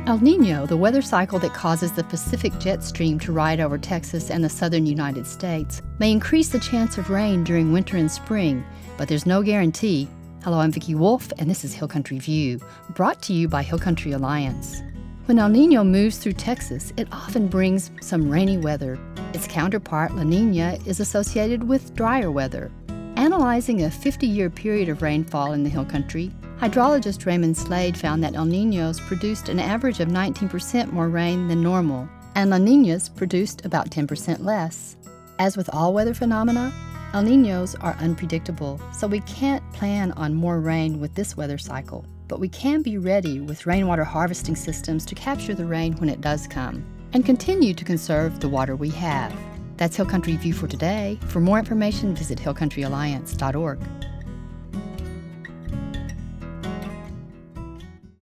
El Niño, the weather cycle that causes the Pacific jet stream to ride over Texas and the southern United States, may increase the chance of rain during winter and spring, but there's no guarantee. Hello, I'm Vicki Wolf, and this is Hill Country View, brought to you by Hill Country Alliance. When El Niño moves through Texas, it often brings some rainy weather. Its counterpart, La Niña, is associated with drier weather. Analyzing a 50-year period of rainfall in the Hill Country, hydrologist Raymond Slade found that El Niños produced an average of 19% more rain than normal, and La Niñas produced about 10% less. As with all weather phenomena, El Niños are unpredictable, so we can't plan on more rain with this weather cycle, but we can be ready with rainwater harvesting systems to capture the rain when it does come, and continue to conserve the water we have. That's Hill Country View for today. For more information, visit hillcountryalliance.org.